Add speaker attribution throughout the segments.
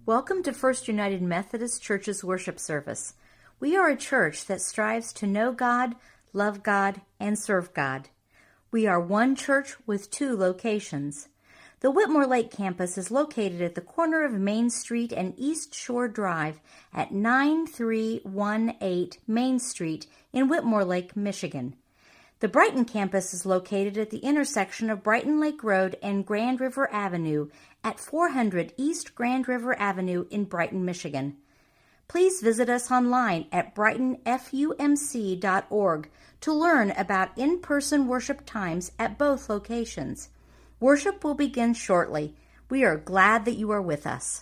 Speaker 1: Welcome to First United Methodist Church's worship service. We are a church that strives to know God, love God, and serve God. We are one church with two locations. The Whitmore Lake campus is located at the corner of Main Street and East Shore Drive at 9318 Main Street in Whitmore Lake, Michigan. The Brighton campus is located at the intersection of Brighton Lake Road and Grand River Avenue at 400 East Grand River Avenue in Brighton, Michigan. Please visit us online at brightonfumc.org to learn about in-person worship times at both locations. Worship will begin shortly. We are glad that you are with us.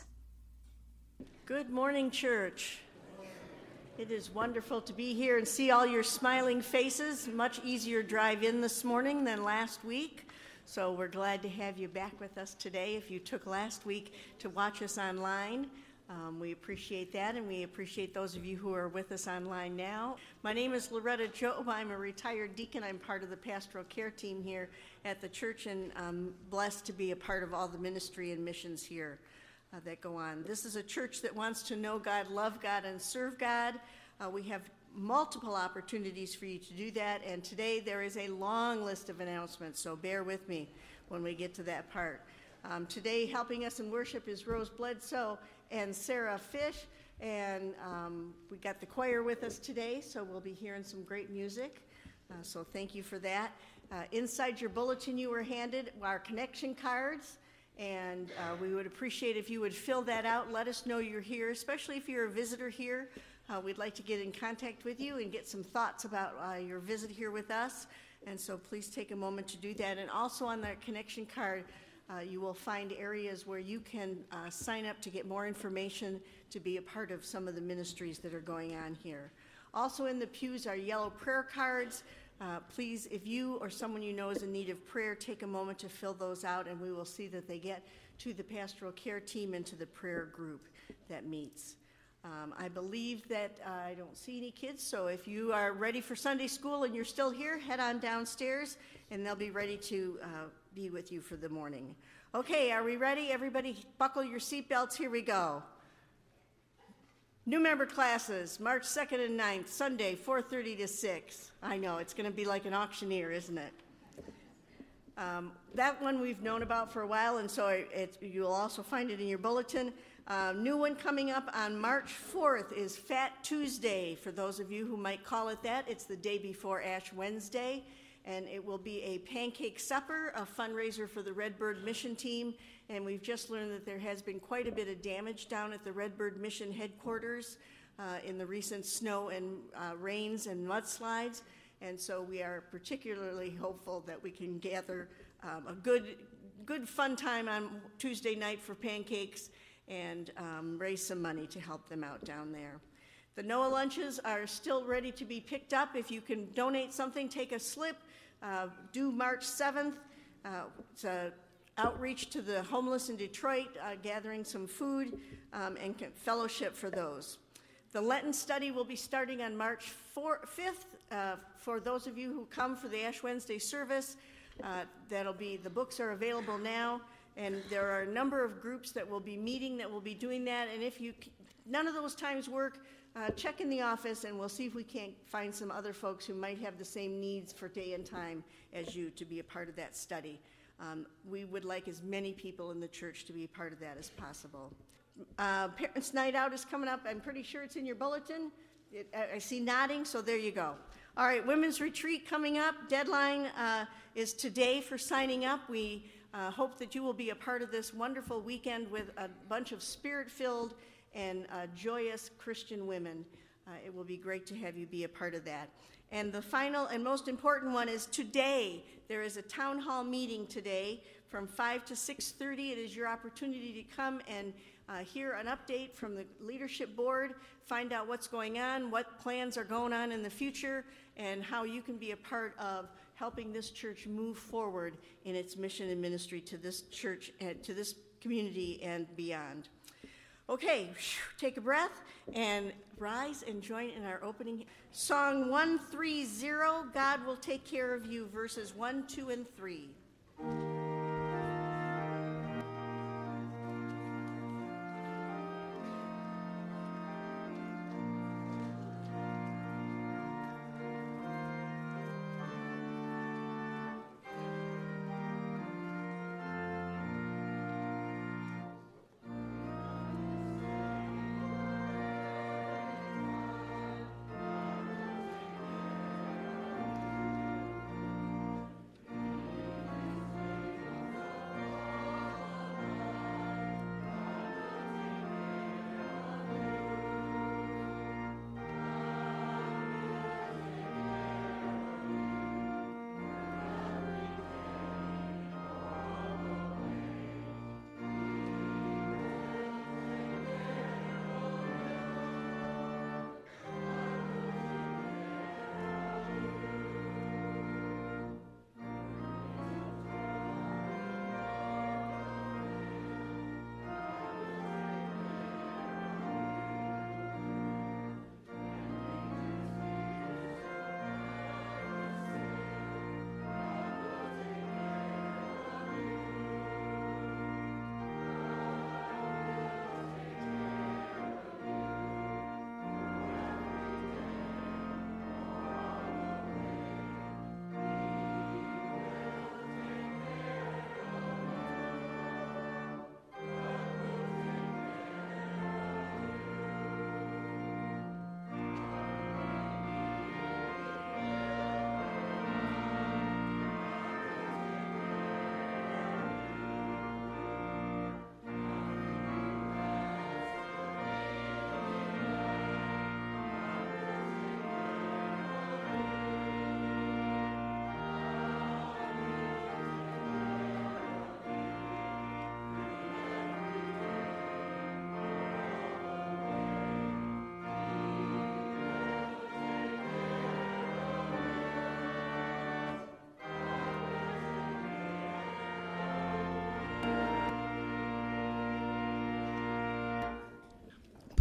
Speaker 2: Good morning, church. It is wonderful to be here and see all your smiling faces. Much easier drive in this morning than last week. So we're glad to have you back with us today. If you took last week to watch us online, we appreciate that, and we appreciate those of you who are with us online now. My name is Loretta Jobe. I'm a retired deacon. I'm part of the pastoral care team here at the church, and I'm blessed to be a part of all the ministry and missions here that go on. This is a church that wants to know God, love God, and serve God. We have multiple opportunities for you to do that, and today there is a long list of announcements, so bear with me when we get to that part. Today helping us in worship is Rose Bledsoe and Sarah Fish, and we got the choir with us today, so we'll be hearing some great music, so thank you for that. Inside your bulletin you were handed our connection cards, and we would appreciate if you would fill that out. Let us know you're here, especially if you're a visitor here. We'd like to get in contact with you and get some thoughts about your visit here with us, and so please take a moment to do that. And also on that connection card, you will find areas where you can sign up to get more information to be a part of some of the ministries that are going on here. Also in the pews are yellow prayer cards. Please, if you or someone you know is in need of prayer, take a moment to fill those out, and we will see that they get to the pastoral care team and to the prayer group that meets. I believe that I don't see any kids, so if you are ready for Sunday school and you're still here, head on downstairs, and they'll be ready to be with you for the morning. Okay, are we ready? Everybody buckle your seatbelts. Here we go. New member classes, March 2nd and 9th, Sunday, 4:30 to 6. I know, it's going to be like an auctioneer, isn't it? That one we've known about for a while, and so you'll also find it in your bulletin. New one coming up on March 4th is Fat Tuesday. For those of you who might call it that, it's the day before Ash Wednesday, and it will be a pancake supper, a fundraiser for the Redbird Mission Team. And we've just learned that there has been quite a bit of damage down at the Redbird Mission headquarters in the recent snow and rains and mudslides. And so we are particularly hopeful that we can gather a good fun time on Tuesday night for pancakes and raise some money to help them out down there. The Noah lunches are still ready to be picked up. If you can donate something, take a slip, due March 7th. It's an outreach to the homeless in Detroit, gathering some food and fellowship for those. The Lenten study will be starting on March 5th. For those of you who come for the Ash Wednesday service, the books are available now, and there are a number of groups that will be meeting that will be doing that. And if none of those times work, check in the office, and we'll see if we can't find some other folks who might have the same needs for day and time as you to be a part of that study. We would like as many people in the church to be a part of that as possible. Parents' Night Out is coming up. I'm pretty sure it's in your bulletin. I see nodding, so there you go. All right, Women's Retreat coming up. Deadline is today for signing up. We hope that you will be a part of this wonderful weekend with a bunch of spirit-filled and joyous Christian women. It will be great to have you be a part of that. And the final and most important one is today. There is a town hall meeting today from 5 to 6:30. It is your opportunity to come and hear an update from the leadership board, find out what's going on, what plans are going on in the future, and how you can be a part of helping this church move forward in its mission and ministry to this church and to this community and beyond. Okay, take a breath and rise and join in our opening. Song 130, God Will Take Care of You, verses 1, 2, and 3.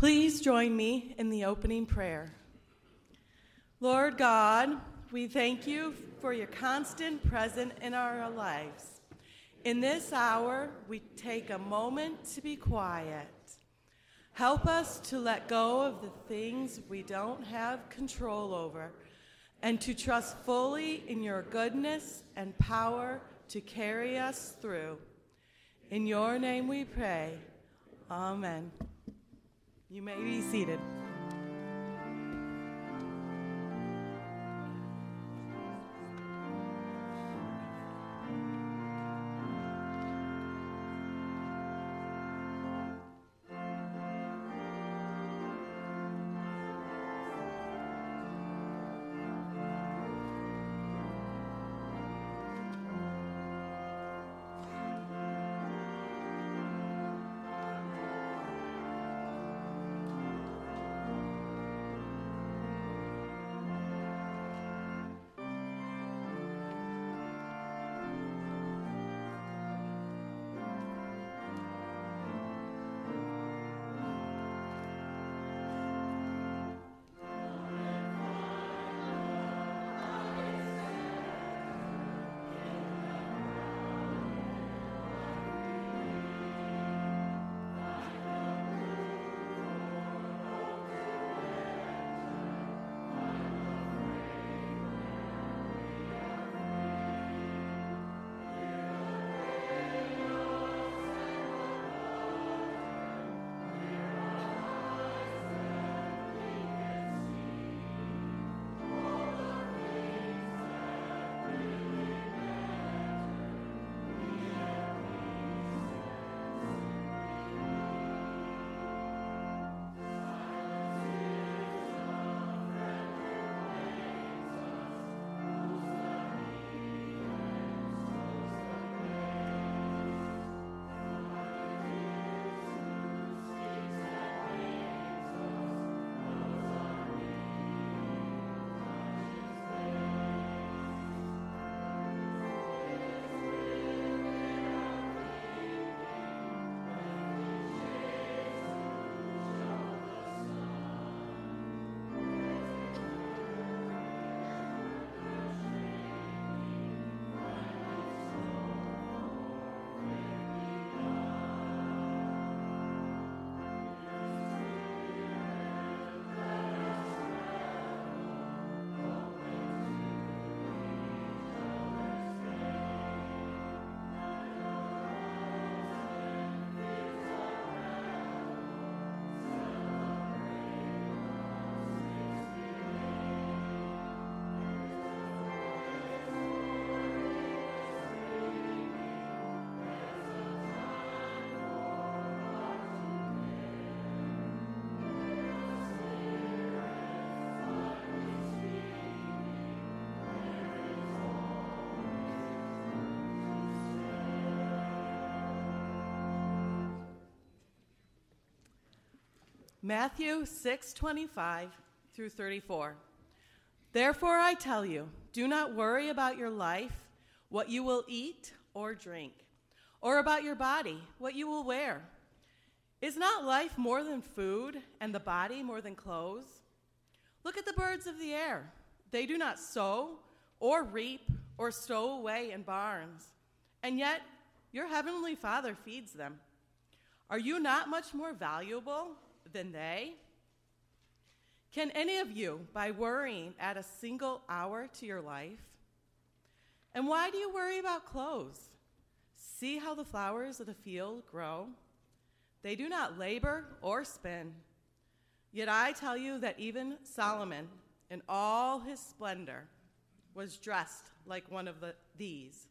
Speaker 3: Please join me in the opening prayer. Lord God, we thank you for your constant presence in our lives. In this hour, we take a moment to be quiet. Help us to let go of the things we don't have control over and to trust fully in your goodness and power to carry us through. In your name we pray. Amen. You may be seated. Matthew 6:25 through 34. Therefore I tell you, do not worry about your life, what you will eat or drink, or about your body, what you will wear. Is not life more than food, and the body more than clothes? Look at the birds of the air. They do not sow or reap or stow away in barns, and yet your heavenly Father feeds them. Are you not much more valuable than they? Can any of you, by worrying, add a single hour to your life? And why do you worry about clothes? See how the flowers of the field grow? They do not labor or spin. Yet I tell you that even Solomon, in all his splendor, was dressed like one of these.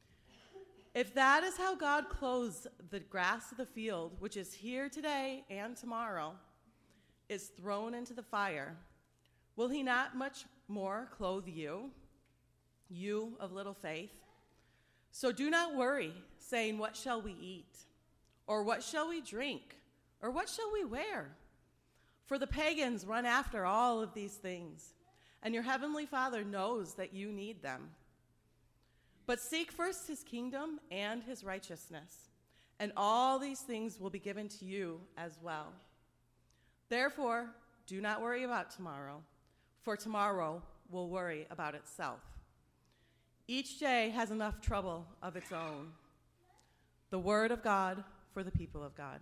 Speaker 3: If that is how God clothes the grass of the field, which is here today and tomorrow, is thrown into the fire, will he not much more clothe you, you of little faith? So do not worry, saying, what shall we eat? Or what shall we drink? Or what shall we wear? For the pagans run after all of these things, and your heavenly Father knows that you need them. But seek first his kingdom and his righteousness, and all these things will be given to you as well. Therefore, do not worry about tomorrow, for tomorrow will worry about itself. Each day has enough trouble of its own. The word of God for the people of God.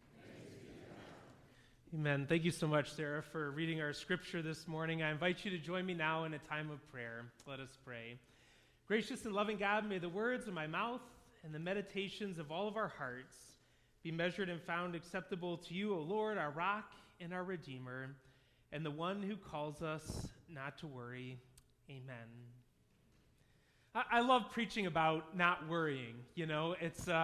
Speaker 4: Amen. Thank you so much, Sarah, for reading our scripture this morning. I invite you to join me now in a time of prayer. Let us pray. Gracious and loving God, may the words of my mouth and the meditations of all of our hearts be measured and found acceptable to you, O Lord, our rock and our Redeemer, and the one who calls us not to worry. Amen. I love preaching about not worrying. You know,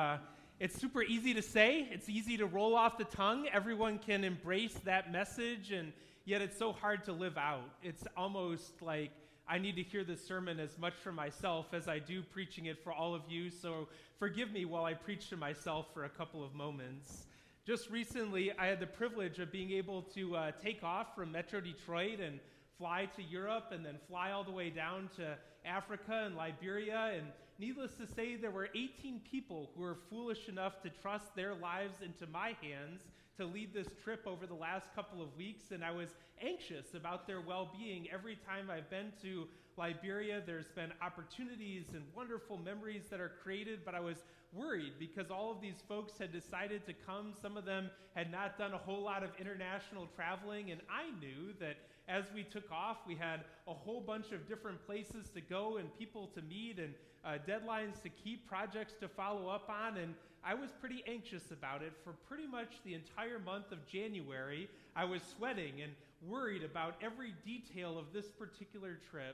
Speaker 4: it's super easy to say. It's easy to roll off the tongue. Everyone can embrace that message, and yet it's so hard to live out. It's almost like I need to hear this sermon as much for myself as I do preaching it for all of you, so forgive me while I preach to myself for a couple of moments. Just recently, I had the privilege of being able to take off from Metro Detroit and fly to Europe and then fly all the way down to Africa and Liberia. And needless to say, there were 18 people who were foolish enough to trust their lives into my hands to lead this trip over the last couple of weeks. And I was anxious about their well-being. Every time I've been to Liberia, there's been opportunities and wonderful memories that are created, but I was worried because all of these folks had decided to come. Some of them had not done a whole lot of international traveling, and I knew that as we took off, we had a whole bunch of different places to go and people to meet and deadlines to keep, projects to follow up on, and I was pretty anxious about it. For pretty much the entire month of January, I was sweating and worried about every detail of this particular trip,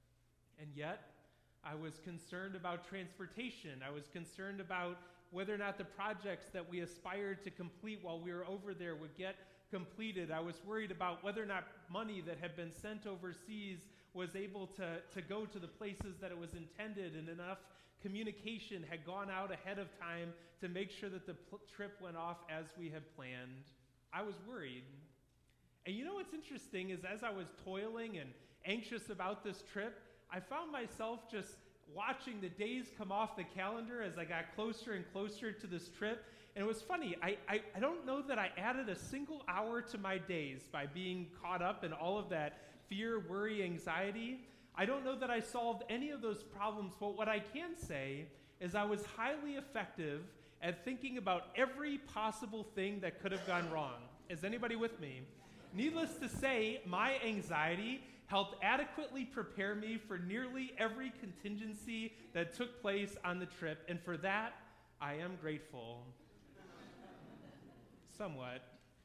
Speaker 4: and yet I was concerned about transportation. I was concerned about whether or not the projects that we aspired to complete while we were over there would get completed. I was worried about whether or not money that had been sent overseas was able to go to the places that it was intended, and enough communication had gone out ahead of time to make sure that the trip went off as we had planned. I was worried. And you know what's interesting is as I was toiling and anxious about this trip, I found myself just watching the days come off the calendar as I got closer and closer to this trip. And it was funny, I don't know that I added a single hour to my days by being caught up in all of that fear, worry, anxiety. I don't know that I solved any of those problems, but what I can say is I was highly effective at thinking about every possible thing that could have gone wrong. Is anybody with me? Needless to say, my anxiety helped adequately prepare me for nearly every contingency that took place on the trip, and for that, I am grateful. Somewhat.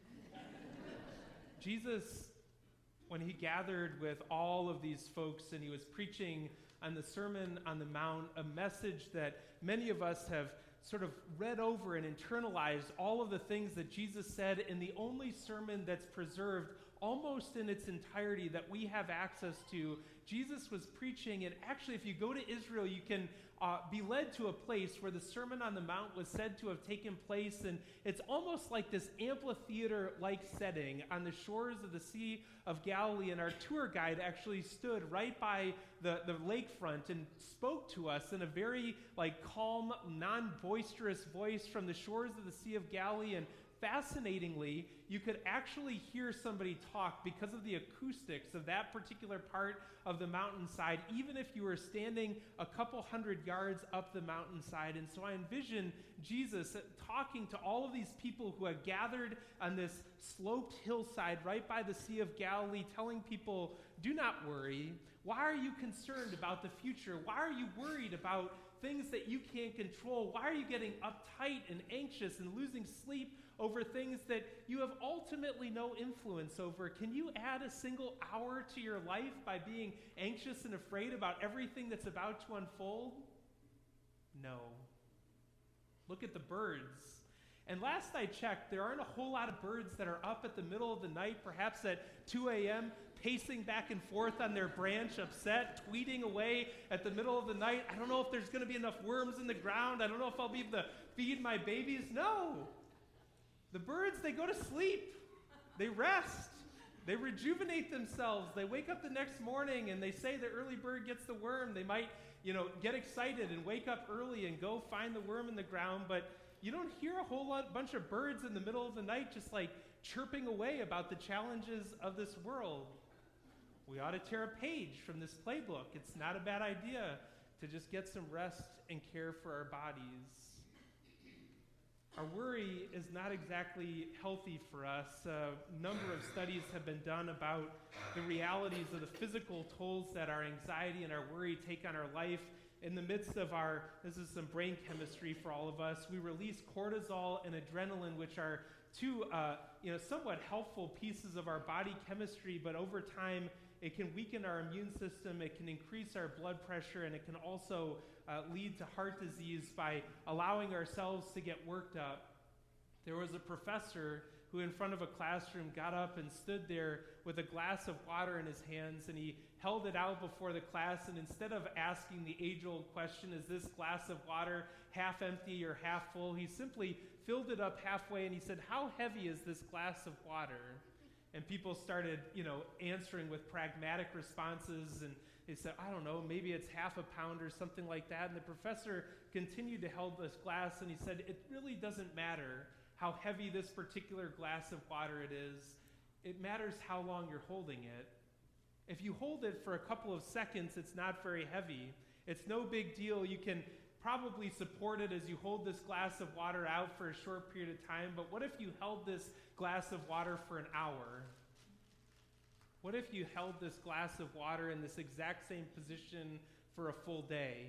Speaker 4: Jesus, when he gathered with all of these folks and he was preaching on the Sermon on the Mount, a message that many of us have sort of read over and internalized all of the things that Jesus said in the only sermon that's preserved almost in its entirety that we have access to. Jesus was preaching, and actually if you go to Israel, you can be led to a place where the Sermon on the Mount was said to have taken place, and it's almost like this amphitheater-like setting on the shores of the Sea of Galilee, and our tour guide actually stood right by the lakefront and spoke to us in a very calm, non-boisterous voice from the shores of the Sea of Galilee. And fascinatingly, you could actually hear somebody talk because of the acoustics of that particular part of the mountainside, even if you were standing a couple hundred yards up the mountainside. And so I envision Jesus talking to all of these people who had gathered on this sloped hillside right by the Sea of Galilee, telling people, do not worry. Why are you concerned about the future? Why are you worried about things that you can't control? Why are you getting uptight and anxious and losing sleep over things that you have ultimately no influence over? Can you add a single hour to your life by being anxious and afraid about everything that's about to unfold? No. Look at the birds. And last I checked, there aren't a whole lot of birds that are up at the middle of the night, perhaps at 2 a.m., pacing back and forth on their branch, upset, tweeting away at the middle of the night. I don't know if there's going to be enough worms in the ground. I don't know if I'll be able to feed my babies. No. The birds, they go to sleep. They rest. They rejuvenate themselves. They wake up the next morning and they say the early bird gets the worm. They might, get excited and wake up early and go find the worm in the ground. But you don't hear a bunch of birds in the middle of the night just like chirping away about the challenges of this world. We ought to tear a page from this playbook. It's not a bad idea to just get some rest and care for our bodies. Our worry is not exactly healthy for us. A number of studies have been done about the realities of the physical tolls that our anxiety and our worry take on our life. In the midst of this is some brain chemistry for all of us, we release cortisol and adrenaline, which are two somewhat helpful pieces of our body chemistry, but over time it can weaken our immune system, it can increase our blood pressure, and it can also lead to heart disease by allowing ourselves to get worked up. There was a professor who in front of a classroom got up and stood there with a glass of water in his hands, and he held it out before the class, and instead of asking the age-old question, is this glass of water half empty or half full, he simply filled it up halfway, and he said, how heavy is this glass of water? And people started, answering with pragmatic responses, and they said, I don't know, maybe it's half a pound or something like that. And the professor continued to hold this glass, and he said, it really doesn't matter how heavy this particular glass of water it is. It matters how long you're holding it. If you hold it for a couple of seconds, it's not very heavy. It's no big deal. You can probably support it as you hold this glass of water out for a short period of time, but what if you held this glass of water for an hour? What if you held this glass of water in this exact same position for a full day?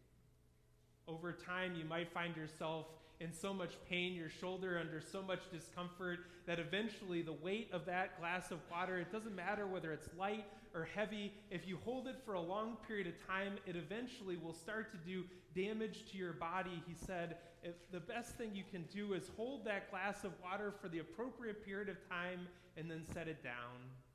Speaker 4: Over time, you might find yourself in so much pain, your shoulder under so much discomfort, that eventually the weight of that glass of water, it doesn't matter whether it's light or heavy, if you hold it for a long period of time, it eventually will start to do damage to your body. He said, if the best thing you can do is hold that glass of water for the appropriate period of time and then set it down.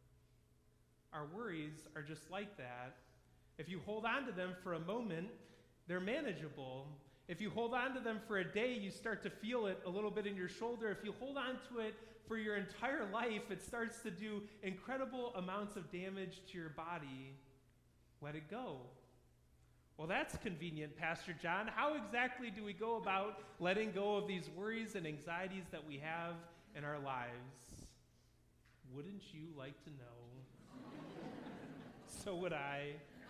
Speaker 4: Our worries are just like that. If you hold on to them for a moment, they're manageable. If you hold on to them for a day, you start to feel it a little bit in your shoulder. If you hold on to it for your entire life, it starts to do incredible amounts of damage to your body. Let it go. Well, that's convenient, Pastor John. How exactly do we go about letting go of these worries and anxieties that we have in our lives? Wouldn't you like to know? So would I.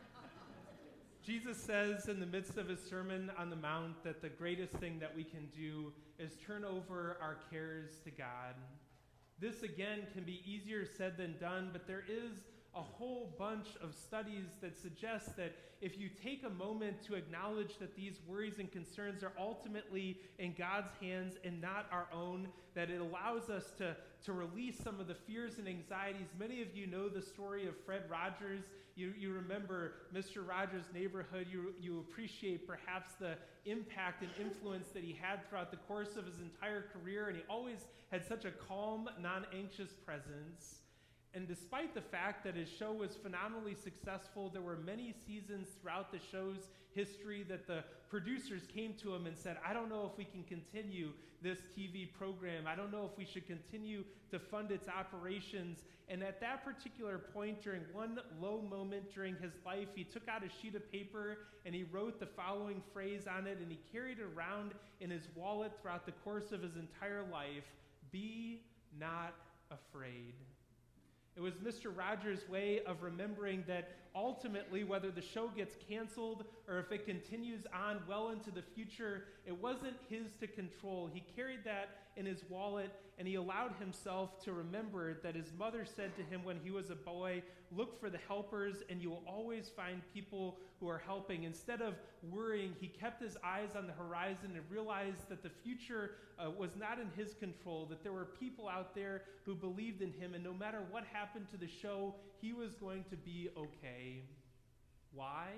Speaker 4: Jesus says in the midst of his Sermon on the Mount that the greatest thing that we can do is turn over our cares to God. This, again, can be easier said than done, but there is a whole bunch of studies that suggest that if you take a moment to acknowledge that these worries and concerns are ultimately in God's hands and not our own, that it allows us to release some of the fears and anxieties. Many of you know the story of Fred Rogers. You remember Mr. Rogers' Neighborhood. You appreciate perhaps the impact and influence that he had throughout the course of his entire career, and he always had such a calm, non-anxious presence. And despite the fact that his show was phenomenally successful, there were many seasons throughout the show's history that the producers came to him and said, I don't know if we can continue this TV program. I don't know if we should continue to fund its operations. And at that particular point, during one low moment during his life, he took out a sheet of paper and he wrote the following phrase on it, and he carried it around in his wallet throughout the course of his entire life: be not afraid. It was Mr. Rogers' way of remembering that ultimately, whether the show gets canceled or if it continues on well into the future, it wasn't his to control. He carried that in his wallet, and he allowed himself to remember that his mother said to him when he was a boy, look for the helpers and you will always find people who are helping. Instead of worrying, he kept his eyes on the horizon and realized that the future was not in his control, that there were people out there who believed in him, and no matter what happened to the show, he was going to be okay. Why?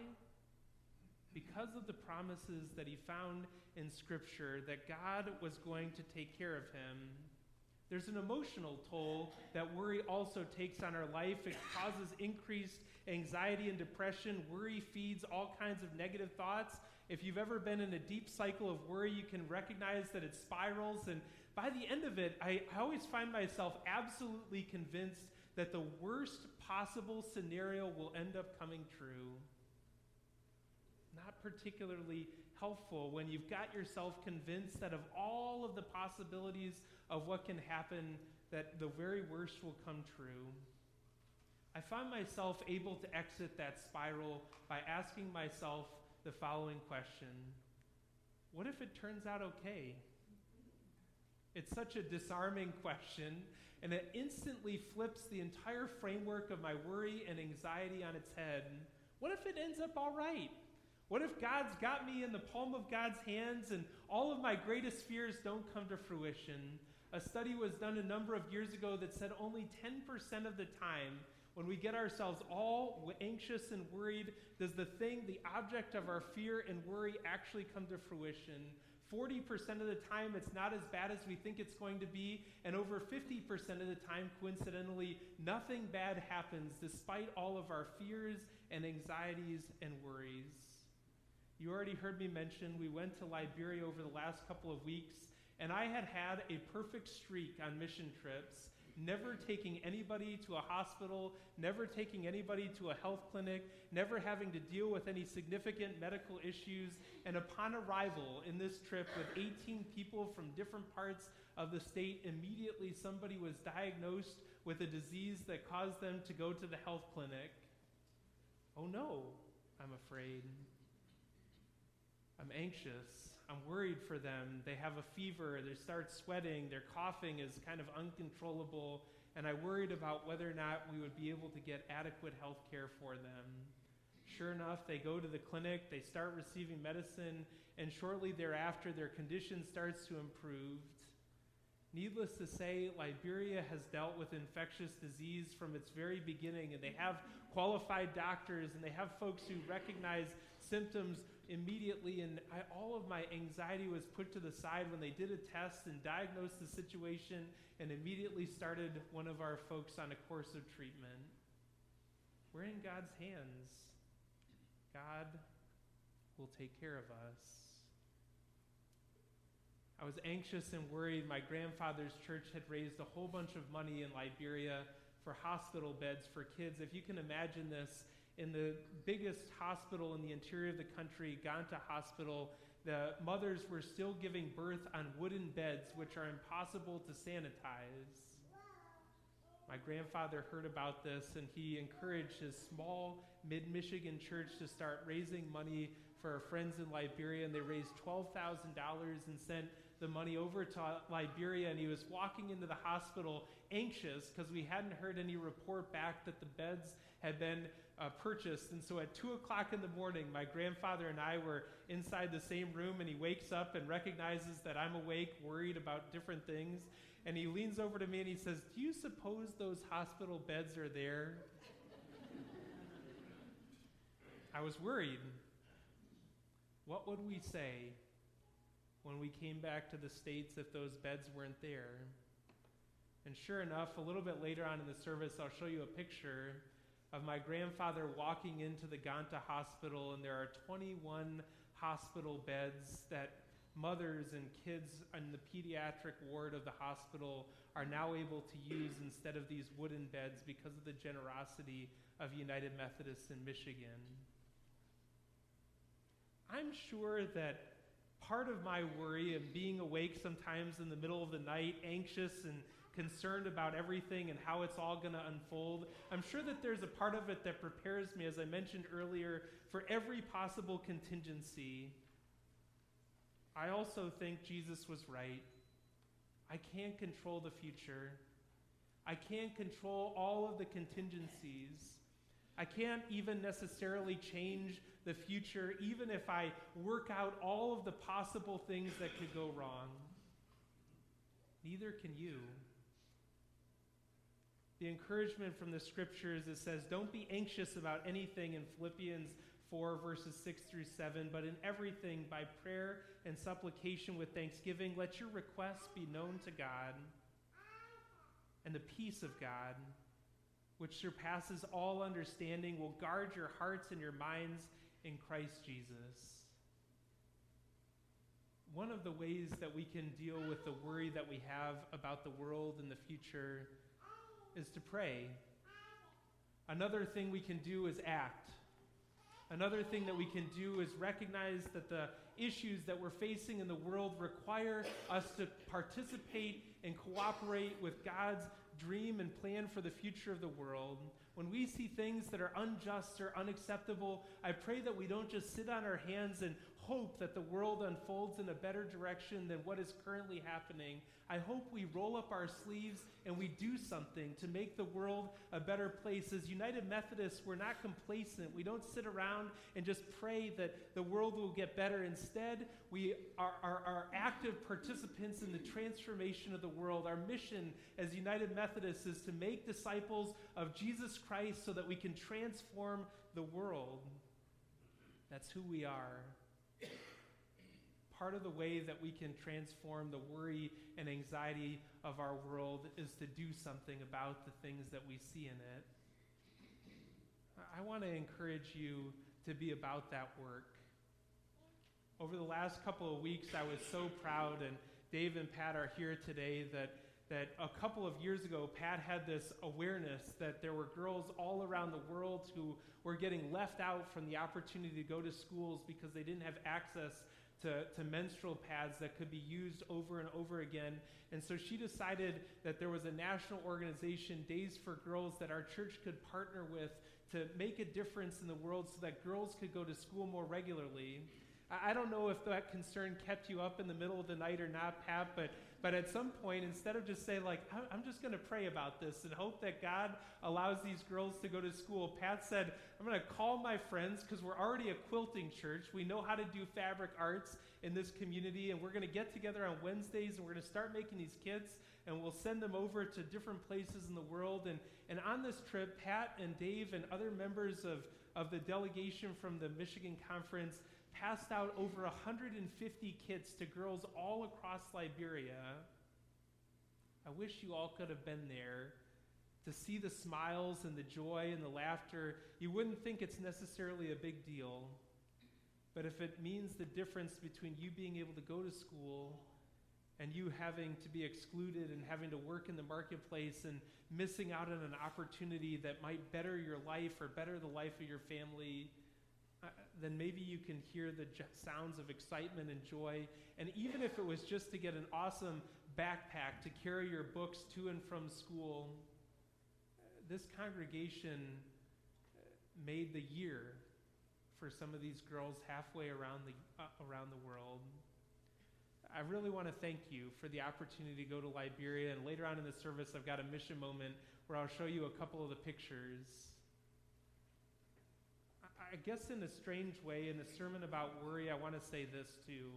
Speaker 4: Because of the promises that he found in Scripture that God was going to take care of him. There's an emotional toll that worry also takes on our life. It causes increased anxiety and depression. Worry feeds all kinds of negative thoughts. If you've ever been in a deep cycle of worry, you can recognize that it spirals, and by the end of it, I always find myself absolutely convinced that the worst possible scenario will end up coming true. not particularly helpful when you've got yourself convinced that of all of the possibilities of what can happen, that the very worst will come true. I find myself able to exit that spiral by asking myself the following question: what if it turns out okay? It's such a disarming question, and it instantly flips the entire framework of my worry and anxiety on its head. What if it ends up all right? What if God's got me in the palm of God's hands and all of my greatest fears don't come to fruition? A study was done a number of years ago that said only 10% of the time when we get ourselves all anxious and worried does the object of our fear and worry actually come to fruition. 40% of the time it's not as bad as we think it's going to be, and over 50% of the time, coincidentally, nothing bad happens despite all of our fears and anxieties and worries. You already heard me mention we went to Liberia over the last couple of weeks, and I had a perfect streak on mission trips, never taking anybody to a hospital, never taking anybody to a health clinic, never having to deal with any significant medical issues. And upon arrival in this trip with 18 people from different parts of the state, immediately somebody was diagnosed with a disease that caused them to go to the health clinic. Oh no, I'm afraid. I'm anxious. I'm worried for them. They have a fever. They start sweating. Their coughing is kind of uncontrollable. And I worried about whether or not we would be able to get adequate health care for them. Sure enough, they go to the clinic. They start receiving medicine. And shortly thereafter, their condition starts to improve. Needless to say, Liberia has dealt with infectious disease from its very beginning. And they have qualified doctors. And they have folks who recognize symptoms immediately, and all of my anxiety was put to the side when they did a test and diagnosed the situation and immediately started one of our folks on a course of treatment. We're in God's hands. God will take care of us. I was anxious and worried. My grandfather's church had raised a whole bunch of money in Liberia for hospital beds for kids. If you can imagine this, in the biggest hospital in the interior of the country, Ganta Hospital, the mothers were still giving birth on wooden beds, which are impossible to sanitize. My grandfather heard about this, and he encouraged his small mid-Michigan church to start raising money for our friends in Liberia, and they raised $12,000 and sent the money over to Liberia, and he was walking into the hospital anxious because we hadn't heard any report back that the beds had been purchased. And so at 2 o'clock in the morning, my grandfather and I were inside the same room, and he wakes up and recognizes that I'm awake, worried about different things. And he leans over to me and he says, "Do you suppose those hospital beds are there?" I was worried. What would we say when we came back to the States if those beds weren't there? And sure enough, a little bit later on in the service, I'll show you a picture of my grandfather walking into the Ganta Hospital, and there are 21 hospital beds that mothers and kids in the pediatric ward of the hospital are now able to use instead of these wooden beds because of the generosity of United Methodists in Michigan. I'm sure that part of my worry and being awake sometimes in the middle of the night, anxious and concerned about everything and how it's all going to unfold, I'm sure that there's a part of it that prepares me, as I mentioned earlier, for every possible contingency. I also think Jesus was right. I can't control the future. I can't control all of the contingencies. I can't even necessarily change the future, even if I work out all of the possible things that could go wrong. Neither can you. The encouragement from the scriptures, it says, don't be anxious about anything in Philippians 4, verses 6 through 7, but in everything, by prayer and supplication with thanksgiving, let your requests be known to God. And the peace of God, which surpasses all understanding, will guard your hearts and your minds in Christ Jesus. One of the ways that we can deal with the worry that we have about the world and the future is to pray. Another thing we can do is act. Another thing that we can do is recognize that the issues that we're facing in the world require us to participate and cooperate with God's dream and plan for the future of the world. When we see things that are unjust or unacceptable, I pray that we don't just sit on our hands and hope that the world unfolds in a better direction than what is currently happening. I hope we roll up our sleeves and we do something to make the world a better place. As United Methodists, we're not complacent. We don't sit around and just pray that the world will get better. Instead, we are active participants in the transformation of the world. Our mission as United Methodists is to make disciples of Jesus Christ so that we can transform the world. That's who we are. Part of the way that we can transform the worry and anxiety of our world is to do something about the things that we see in it. I want to encourage you to be about that work. Over the last couple of weeks, I was so proud, and Dave and Pat are here today, that a couple of years ago, Pat had this awareness that there were girls all around the world who were getting left out from the opportunity to go to schools because they didn't have access to menstrual pads that could be used over and over again. And so she decided that there was a national organization, Days for Girls, that our church could partner with to make a difference in the world so that girls could go to school more regularly. I don't know if that concern kept you up in the middle of the night or not, Pat, but at some point, instead of just saying, like, I'm just going to pray about this and hope that God allows these girls to go to school, Pat said, I'm going to call my friends because we're already a quilting church. We know how to do fabric arts in this community, and we're going to get together on Wednesdays, and we're going to start making these kits, and we'll send them over to different places in the world. And on this trip, Pat and Dave and other members of the delegation from the Michigan Conference passed out over 150 kits to girls all across Liberia. I wish you all could have been there to see the smiles and the joy and the laughter. You wouldn't think it's necessarily a big deal, but if it means the difference between you being able to go to school and you having to be excluded and having to work in the marketplace and missing out on an opportunity that might better your life or better the life of your family, then maybe you can hear the sounds of excitement and joy. And even if it was just to get an awesome backpack to carry your books to and from school, this congregation made the year for some of these girls halfway around the world. I really want to thank you for the opportunity to go to Liberia, and later on in the service I've got a mission moment where I'll show you a couple of the pictures. I guess in a strange way, in a sermon about worry, I want to say this too.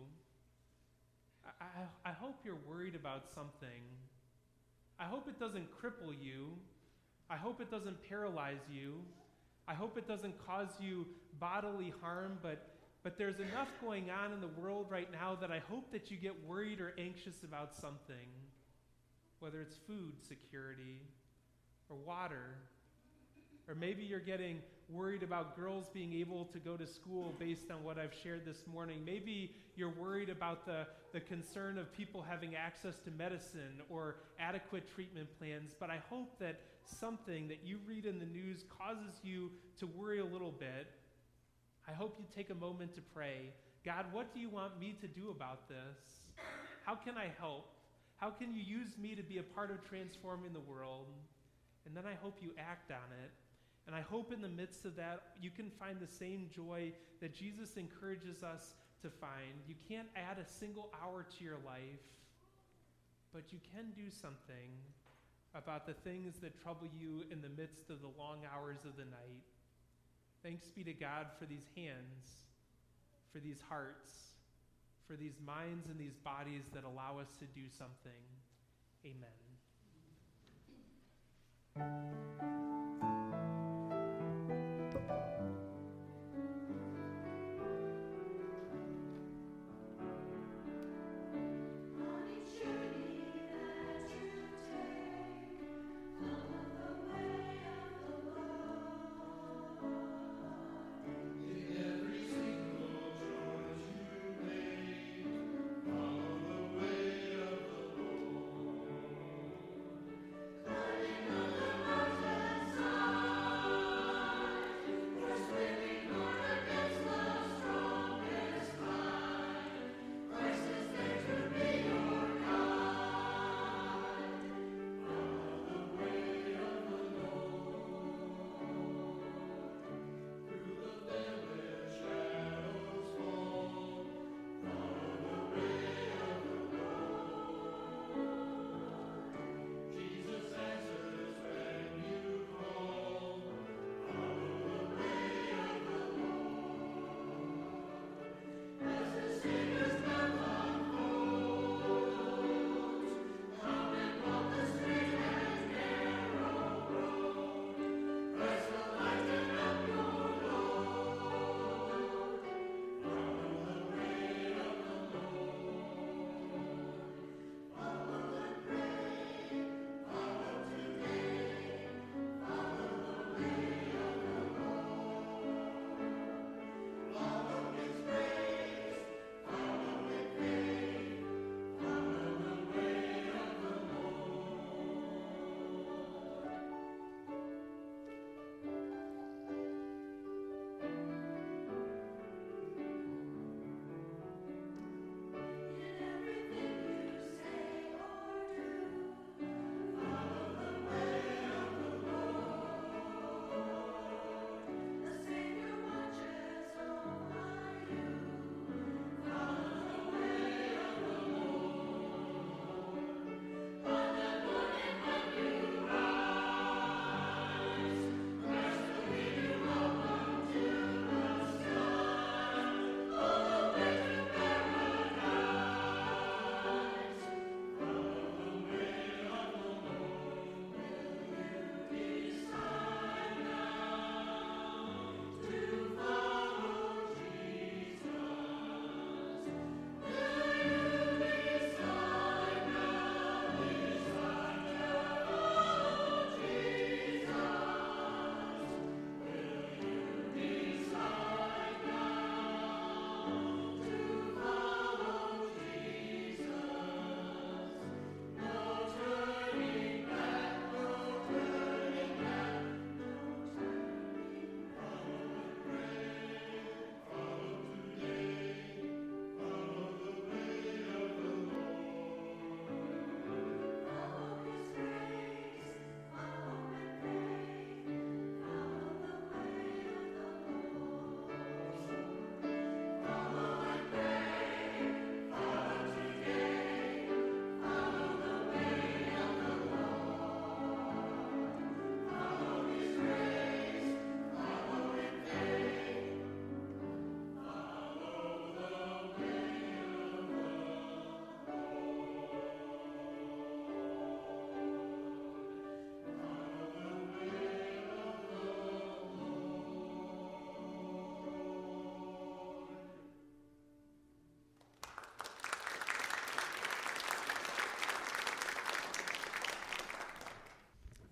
Speaker 4: I hope you're worried about something. I hope it doesn't cripple you. I hope it doesn't paralyze you. I hope it doesn't cause you bodily harm, but there's enough going on in the world right now that I hope that you get worried or anxious about something, whether it's food security or water, or maybe you're getting worried about girls being able to go to school based on what I've shared this morning. Maybe you're worried about the concern of people having access to medicine or adequate treatment plans, but I hope that something that you read in the news causes you to worry a little bit. I hope you take a moment to pray. God, what do you want me to do about this? How can I help? How can you use me to be a part of transforming the world? And then I hope you act on it. And I hope in the midst of that, you can find the same joy that Jesus encourages us to find. You can't add a single hour to your life, but you can do something about the things that trouble you in the midst of the long hours of the night. Thanks be to God for these hands, for these hearts, for these minds and these bodies that allow us to do something. Amen.
Speaker 5: Thank you.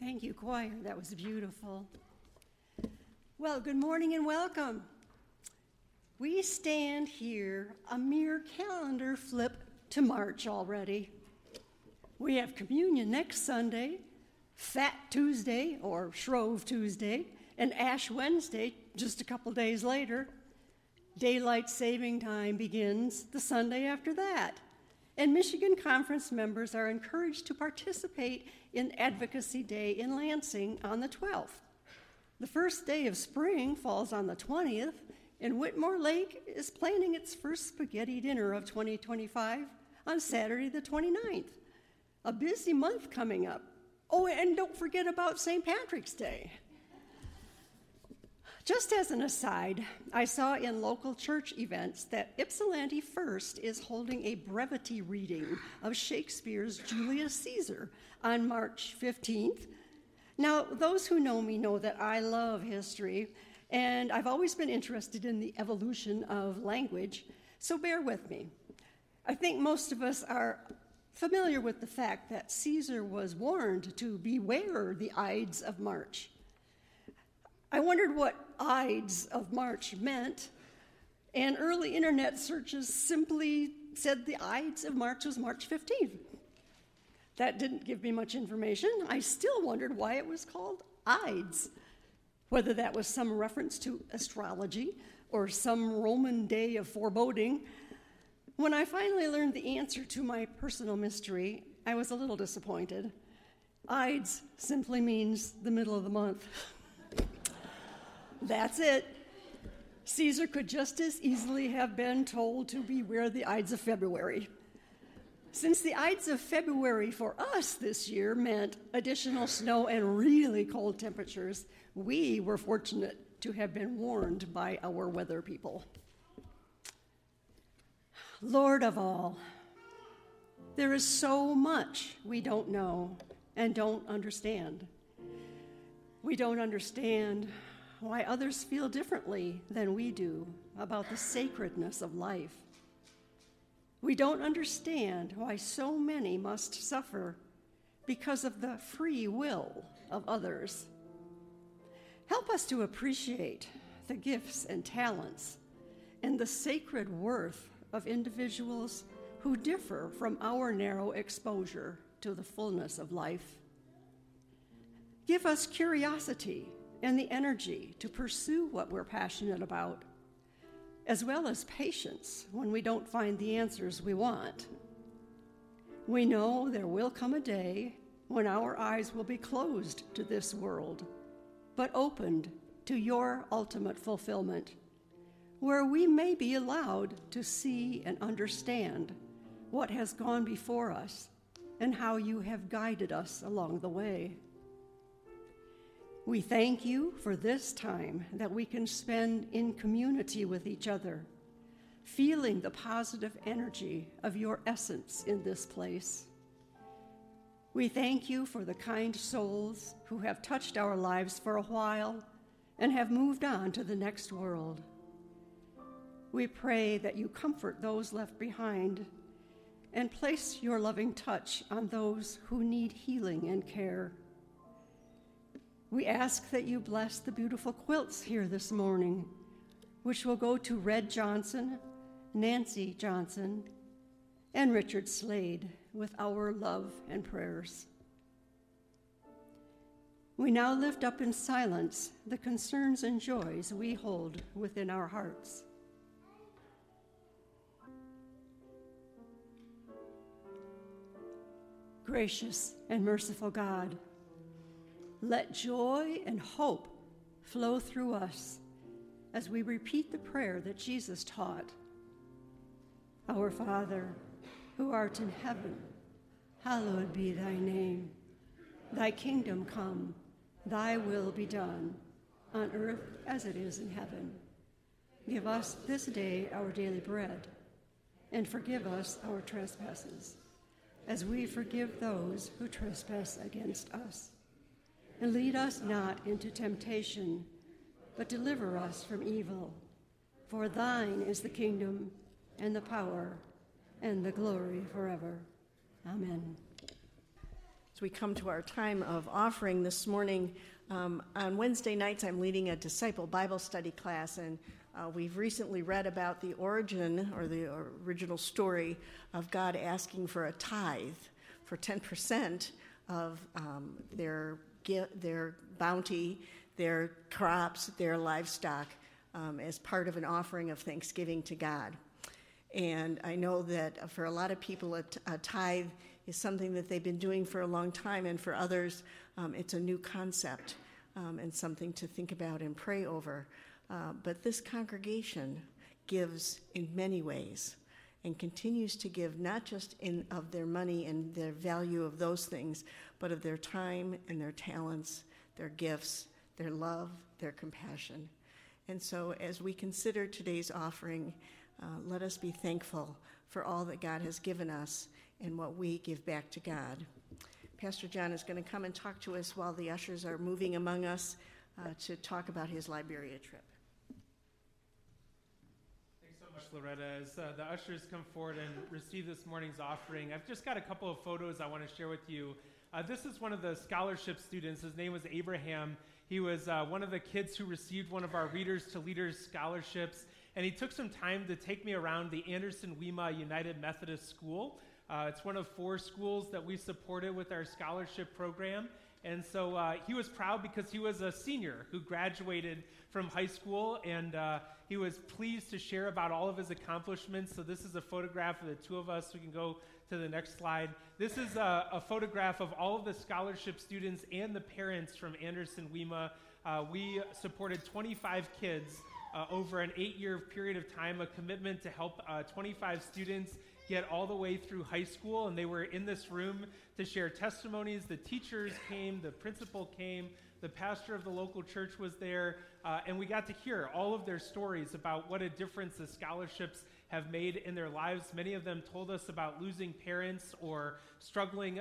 Speaker 5: Thank you, choir. That was beautiful. Well, good morning and welcome. We stand here a mere calendar flip to March already. We have communion next Sunday, Fat Tuesday or Shrove Tuesday, and Ash Wednesday just a couple days later. Daylight saving time begins the Sunday after that. And Michigan Conference members are encouraged to participate in Advocacy Day in Lansing on the 12th. The first day of spring falls on the 20th, and Whitmore Lake is planning its first spaghetti dinner of 2025 on Saturday the 29th. A busy month coming up. Oh, and don't forget about St. Patrick's Day. Just as an aside, I saw in local church events that Ypsilanti First is holding a brevity reading of Shakespeare's Julius Caesar on March 15th. Now, those who know me know that I love history, and I've always been interested in the evolution of language, so bear with me. I think most of us are familiar with the fact that Caesar was warned to beware the Ides of March. I wondered what Ides of March meant, and early internet searches simply said the Ides of March was March 15th. That didn't give me much information. I still wondered why it was called Ides, whether that was some reference to astrology or some Roman day of foreboding. When I finally learned the answer to my personal mystery, I was a little disappointed. Ides simply means the middle of the month. That's it. Caesar could just as easily have been told to beware the Ides of February. Since the Ides of February for us this year meant additional snow and really cold temperatures, we were fortunate to have been warned by our weather people. Lord of all, there is so much we don't know and don't understand. We don't understand why others feel differently than we do about the sacredness of life. We don't understand why so many must suffer because of the free will of others. Help us to appreciate the gifts and talents and the sacred worth of individuals who differ from our narrow exposure to the fullness of life. Give us curiosity and the energy to pursue what we're passionate about, as well as patience when we don't find the answers we want. We know there will come a day when our eyes will be closed to this world, but opened to your ultimate fulfillment, where we may be allowed to see and understand what has gone before us and how you have guided us along the way. We thank you for this time that we can spend in community with each other, feeling the positive energy of your essence in this place. We thank you for the kind souls who have touched our lives for a while and have moved on to the next world. We pray that you comfort those left behind and place your loving touch on those who need healing and care. We ask that you bless the beautiful quilts here this morning, which will go to Red Johnson, Nancy Johnson, and Richard Slade with our love and prayers. We now lift up in silence the concerns and joys we hold within our hearts. Gracious and merciful God, let joy and hope flow through us as we repeat the prayer that Jesus taught. Our Father, who art in heaven, hallowed be thy name. Thy kingdom come, thy will be done, on earth as it is in heaven. Give us this day our daily bread, and forgive us our trespasses, as we forgive those who trespass against us. And lead us not into temptation, but deliver us from evil. For thine is the kingdom, and the power, and the glory forever. Amen.
Speaker 2: As we come to our time of offering this morning, on Wednesday nights I'm leading a disciple Bible study class, and we've recently read about the origin or the original story of God asking for a tithe, for 10% of their bounty, their crops, their livestock, as part of an offering of thanksgiving to God. And I know that for a lot of people, a tithe is something that they've been doing for a long time, and for others, it's a new concept and something to think about and pray over. But this congregation gives in many ways and continues to give, not just of their money and their value of those things, but of their time and their talents, their gifts, their love, their compassion. And so as we consider today's offering, let us be thankful for all that God has given us and what we give back to God. Pastor John is going to come and talk to us while the ushers are moving among us to talk about his Liberia trip.
Speaker 4: Thanks so much, Loretta. As the ushers come forward and receive this morning's offering, I've just got a couple of photos I want to share with you. This is one of the scholarship students. His name was Abraham. He was one of the kids who received one of our Readers to Leaders scholarships, and he took some time to take me around the Anderson-Weema United Methodist School. It's one of 4 schools that we supported with our scholarship program. And so he was proud because he was a senior who graduated from high school, and he was pleased to share about all of his accomplishments. So this is a photograph of the 2 of us. We can go to the next slide. This is a photograph of all of the scholarship students and the parents from Anderson-Weema. We supported 25 kids over an 8-year period of time, a commitment to help 25 students get all the way through high school, and they were in this room to share testimonies. The teachers came, the principal came, the pastor of the local church was there, and we got to hear all of their stories about what a difference the scholarships have made in their lives. Many of them told us about losing parents or struggling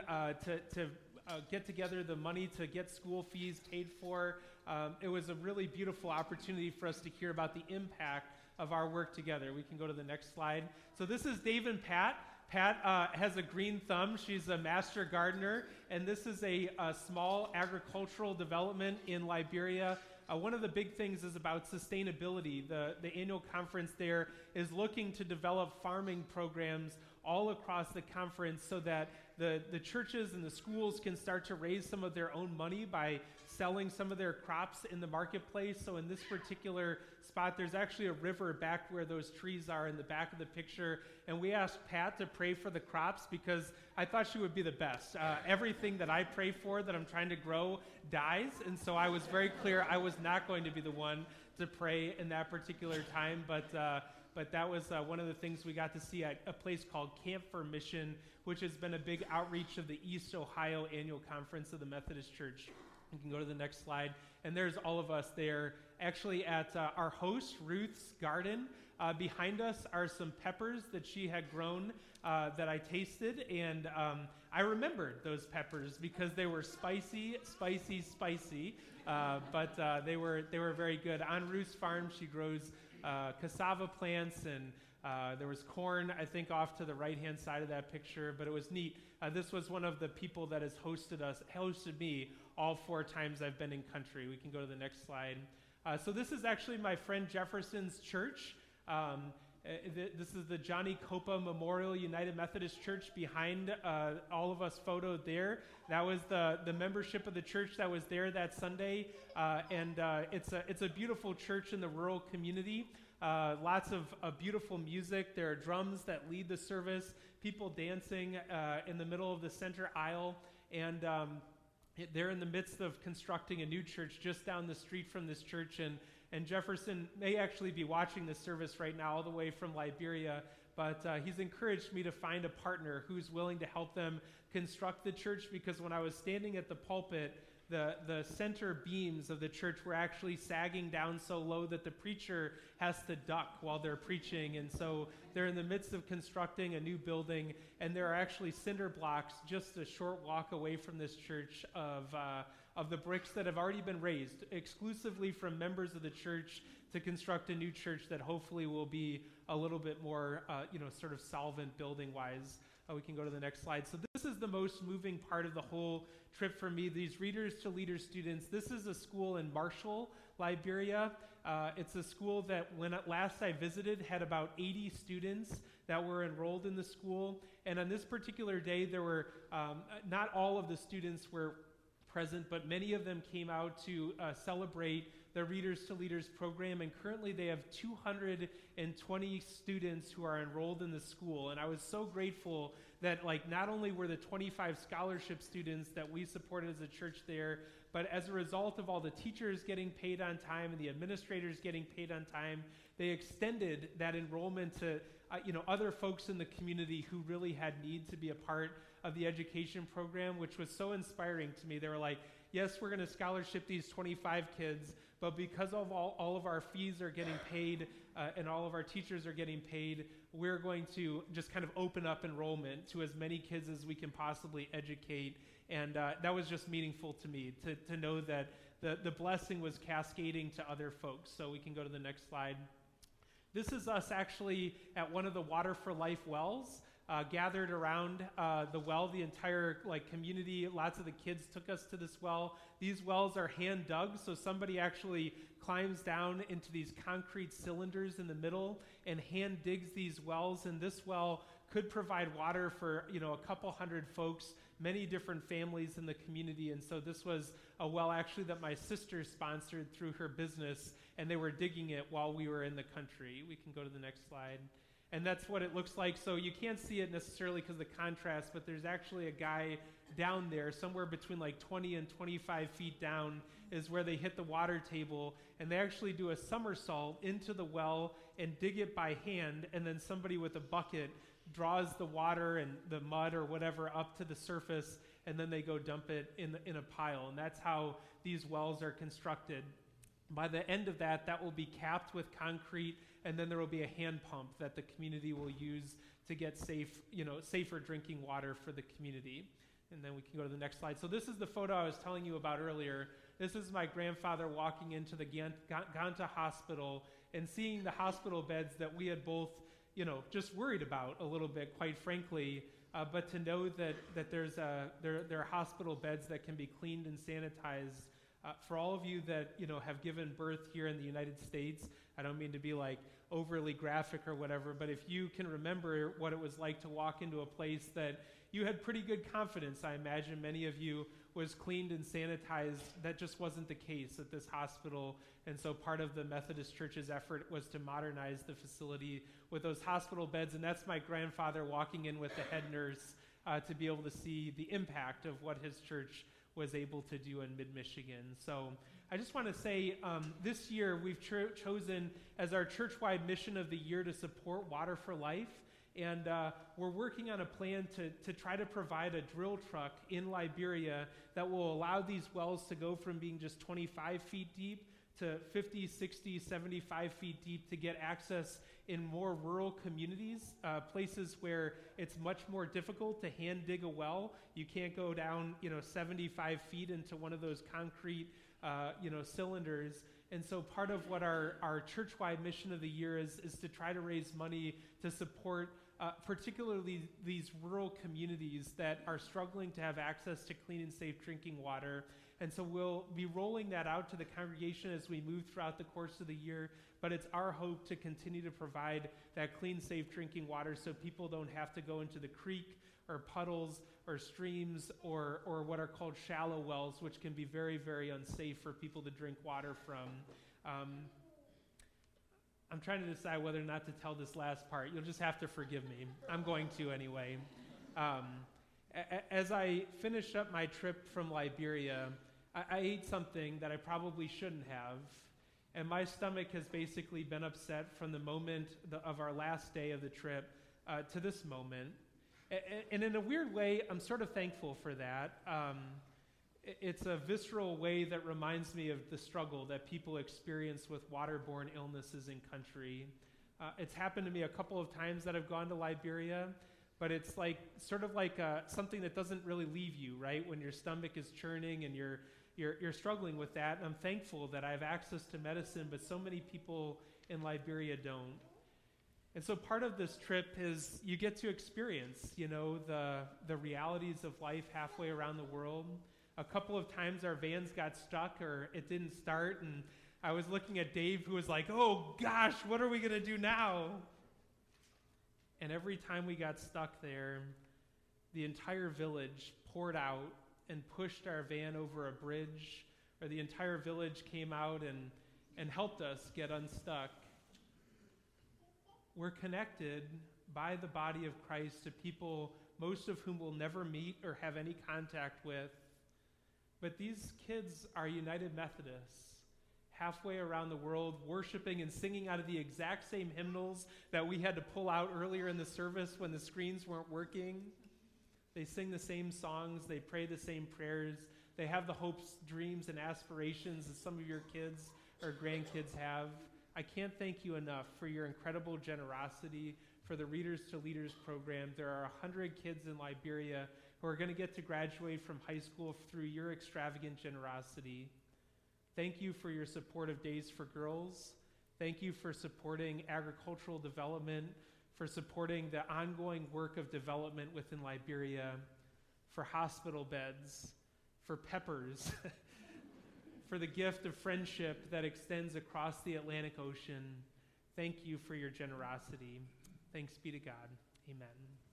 Speaker 4: to get together the money to get school fees paid for. It was a really beautiful opportunity for us to hear about the impact of our work together. We can go to the next slide. So this is Dave and Pat. Pat has a green thumb. She's a master gardener, and this is a small agricultural development in Liberia. One of the big things is about sustainability. The annual conference there is looking to develop farming programs all across the conference so that the churches and the schools can start to raise some of their own money by selling some of their crops in the marketplace. So in this particular spot, there's actually a river back where those trees are in the back of the picture. And we asked Pat to pray for the crops because I thought she would be the best. Everything that I pray for that I'm trying to grow dies. And so I was very clear I was not going to be the one to pray in that particular time. But that was one of the things we got to see at a place called Camp for Mission, which has been a big outreach of the East Ohio Annual Conference of the Methodist Church. You can go to the next slide. And there's all of us there, actually at our host, Ruth's garden. Behind us are some peppers that she had grown that I tasted. And I remembered those peppers because they were spicy. But they were very good. On Ruth's farm, she grows cassava plants, and there was corn, I think, off to the right-hand side of that picture, but it was neat. This was one of the people that has hosted me all 4 times I've been in country. We can go to the next slide. So this is actually my friend Jefferson's church. This is the Johnny Copa Memorial United Methodist Church behind all of us photoed there. That was the membership of the church that was there that Sunday, and it's a beautiful church in the rural community. Lots of beautiful music. There are drums that lead the service, people dancing in the middle of the center aisle, and they're in the midst of constructing a new church just down the street from this church, and Jefferson may actually be watching this service right now all the way from Liberia, but he's encouraged me to find a partner who's willing to help them construct the church, because when I was standing at the pulpit, the center beams of the church were actually sagging down so low that the preacher has to duck while they're preaching. And so they're in the midst of constructing a new building, and there are actually cinder blocks just a short walk away from this church of the bricks that have already been raised exclusively from members of the church to construct a new church that hopefully will be a little bit more, sort of solvent building-wise. We can go to the next slide. So this is the most moving part of the whole trip for me, these Readers to Leaders students. This is a school in Marshall, Liberia. It's a school that when last I visited had about 80 students that were enrolled in the school. And on this particular day, there were, not all of the students were present, but many of them came out to celebrate the Readers to Leaders program, and currently they have 220 students who are enrolled in the school. And I was so grateful that not only were the 25 scholarship students that we supported as a church there, but as a result of all the teachers getting paid on time and the administrators getting paid on time, they extended that enrollment to other folks in the community who really had need to be a part of the education program, which was so inspiring to me. They were like, yes, we're going to scholarship these 25 kids, but because of all of our fees are getting paid and all of our teachers are getting paid, we're going to just kind of open up enrollment to as many kids as we can possibly educate. And that was just meaningful to me to know that the blessing was cascading to other folks. So we can go to the next slide. This is us actually at one of the Water for Life wells. Gathered around the well, the entire community. Lots of the kids took us to this well. These wells are hand dug, so somebody actually climbs down into these concrete cylinders in the middle and hand digs these wells. And this well could provide water for a couple hundred folks, many different families in the community. And so this was a well actually that my sister sponsored through her business, and they were digging it while we were in the country. We can go to the next slide. And that's what it looks like. So you can't see it necessarily because of the contrast, but there's actually a guy down there, somewhere between 20 and 25 feet down is where they hit the water table, and they actually do a somersault into the well and dig it by hand, and then somebody with a bucket draws the water and the mud or whatever up to the surface, and then they go dump it in a pile. And that's how these wells are constructed. By the end of that will be capped with concrete, and then there will be a hand pump that the community will use to get safer drinking water for the community. And then we can go to the next slide. So this is the photo I was telling you about earlier. This is my grandfather walking into the Ganta Hospital and seeing the hospital beds that we had both, just worried about a little bit, quite frankly. But to know that there are hospital beds that can be cleaned and sanitized. For all of you that have given birth here in the United States, I don't mean to be overly graphic or whatever, but if you can remember what it was like to walk into a place that you had pretty good confidence, I imagine many of you, was cleaned and sanitized, that just wasn't the case at this hospital. And so part of the Methodist Church's effort was to modernize the facility with those hospital beds, and that's my grandfather walking in with the head nurse to be able to see the impact of what his church was able to do in mid-Michigan. So I just want to say this year we've chosen as our church-wide mission of the year to support Water for Life. And we're working on a plan to try to provide a drill truck in Liberia that will allow these wells to go from being just 25 feet deep to 50, 60, 75 feet deep to get access in more rural communities, places where it's much more difficult to hand dig a well. You can't go down, 75 feet into one of those concrete, cylinders. And so part of what our church-wide mission of the year is to try to raise money to support particularly these rural communities that are struggling to have access to clean and safe drinking water. And so we'll be rolling that out to the congregation as we move throughout the course of the year. But it's our hope to continue to provide that clean, safe drinking water so people don't have to go into the creek or puddles or streams or what are called shallow wells, which can be very, very unsafe for people to drink water from. I'm trying to decide whether or not to tell this last part. You'll just have to forgive me. I'm going to anyway. As I finished up my trip from Liberia, I ate something that I probably shouldn't have, and my stomach has basically been upset from the moment of our last day of the trip to this moment. And in a weird way, I'm sort of thankful for that. It's a visceral way that reminds me of the struggle that people experience with waterborne illnesses in country. It's happened to me a couple of times that I've gone to Liberia, but it's sort of like something that doesn't really leave you, right? When your stomach is churning and you're struggling with that. And I'm thankful that I have access to medicine, but so many people in Liberia don't. And so part of this trip is you get to experience, the realities of life halfway around the world. A couple of times our vans got stuck or it didn't start, and I was looking at Dave, who was like, oh gosh, what are we going to do now? And every time we got stuck there, the entire village poured out and pushed our van over a bridge, or the entire village came out and helped us get unstuck. We're connected by the body of Christ to people, most of whom we'll never meet or have any contact with. But these kids are United Methodists, halfway around the world, worshiping and singing out of the exact same hymnals that we had to pull out earlier in the service when the screens weren't working. They sing the same songs, they pray the same prayers, they have the hopes, dreams, and aspirations that some of your kids or grandkids have. I can't thank you enough for your incredible generosity for the Readers to Leaders program. There are 100 kids in Liberia who are going to get to graduate from high school through your extravagant generosity. Thank you for your support of Days for Girls. Thank you for supporting agricultural development, for supporting the ongoing work of development within Liberia, for hospital beds, for peppers, for the gift of friendship that extends across the Atlantic Ocean. Thank you for your generosity. Thanks be to God. Amen.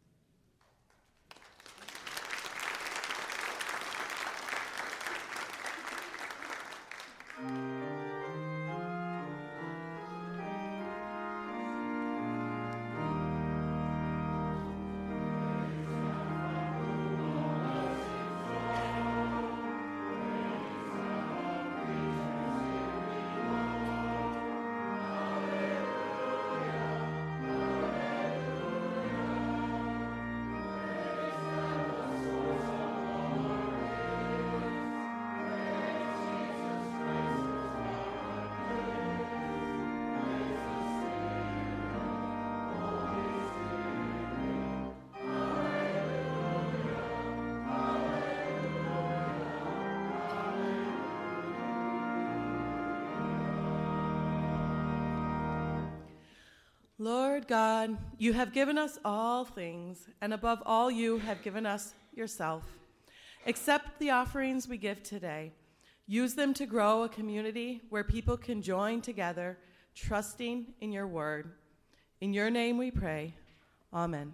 Speaker 3: Lord God, you have given us all things, and above all you have given us yourself. Accept the offerings we give today. Use them to grow a community where people can join together, trusting in your word. In your name we pray. Amen.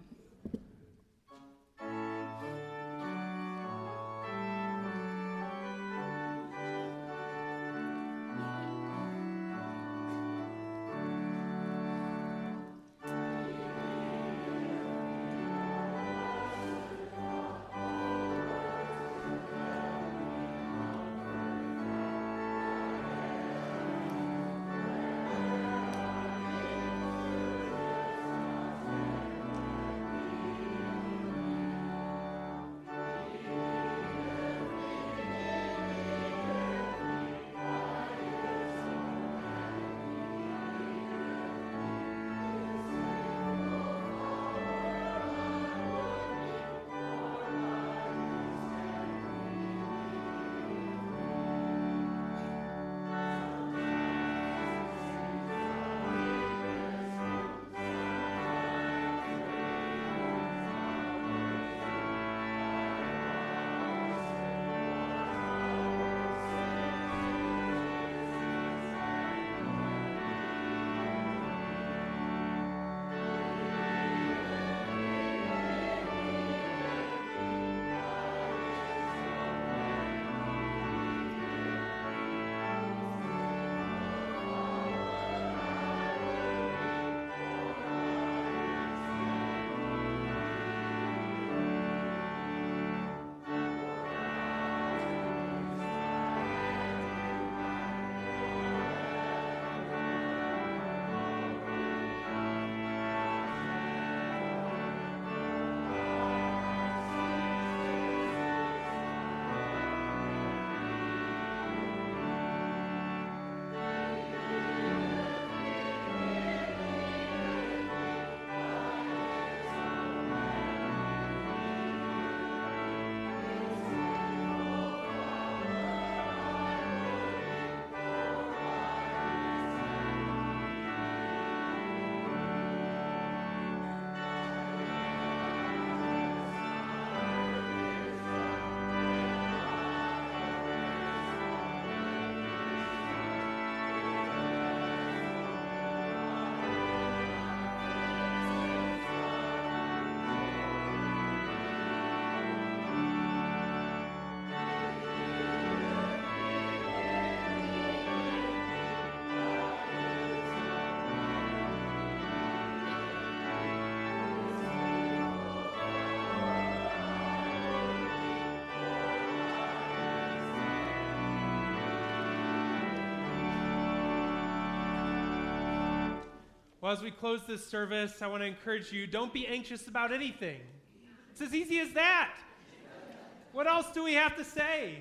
Speaker 4: Well, as we close this service, I want to encourage you, don't be anxious about anything. It's as easy as that. What else do we have to say?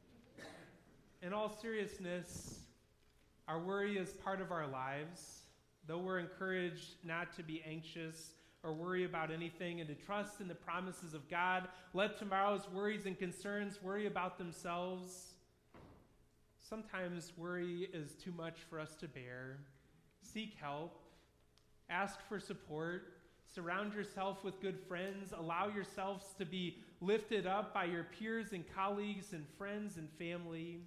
Speaker 4: In all seriousness, our worry is part of our lives. Though we're encouraged not to be anxious or worry about anything and to trust in the promises of God, let tomorrow's worries and concerns worry about themselves. Sometimes worry is too much for us to bear. Seek help. Ask for support. Surround yourself with good friends. Allow yourselves to be lifted up by your peers and colleagues and friends and family.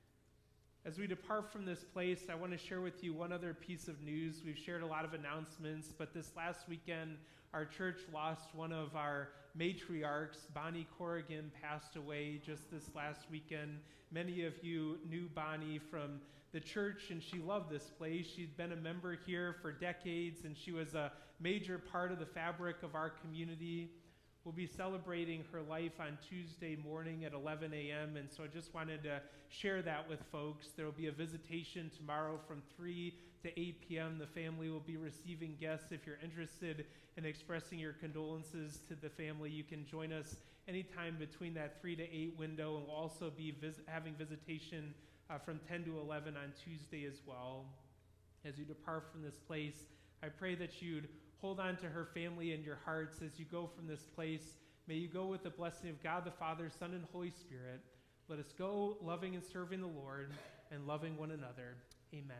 Speaker 4: As we depart from this place, I want to share with you one other piece of news. We've shared a lot of announcements, but this last weekend, our church lost one of our matriarchs. Bonnie Corrigan passed away just this last weekend. Many of you knew Bonnie from the church, and she loved this place. She'd been a member here for decades, and she was a major part of the fabric of our community. We'll be celebrating her life on Tuesday morning at 11 a.m., and so I just wanted to share that with folks. There will be a visitation tomorrow from 3 to 8 p.m. The family will be receiving guests. If you're interested in expressing your condolences to the family, you can join us anytime between that 3 to 8 window, and we'll also be having visitation from 10 to 11 on Tuesday as well. As you depart from this place, I pray that you'd hold on to her family in your hearts as you go from this place. May you go with the blessing of God the Father, Son, and Holy Spirit. Let us go loving and serving the Lord and loving one another. Amen.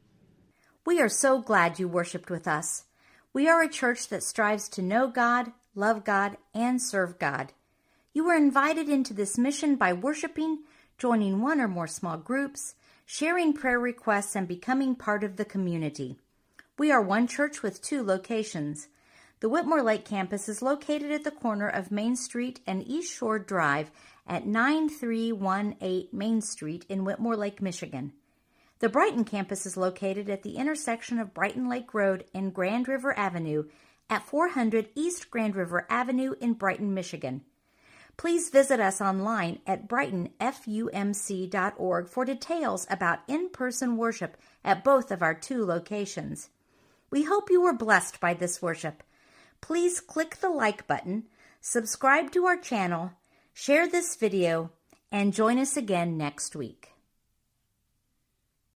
Speaker 1: We are so glad you worshiped with us. We are a church that strives to know God, love God, and serve God. You were invited into this mission by worshiping, joining one or more small groups, sharing prayer requests, and becoming part of the community. We are one church with 2 locations. The Whitmore Lake campus is located at the corner of Main Street and East Shore Drive at 9318 Main Street in Whitmore Lake, Michigan. The Brighton campus is located at the intersection of Brighton Lake Road and Grand River Avenue at 400 East Grand River Avenue in Brighton, Michigan. Please visit us online at brightonfumc.org for details about in-person worship at both of our 2 locations. We hope you were blessed by this worship. Please click the like button, subscribe to our channel, share this video, and join us again next week.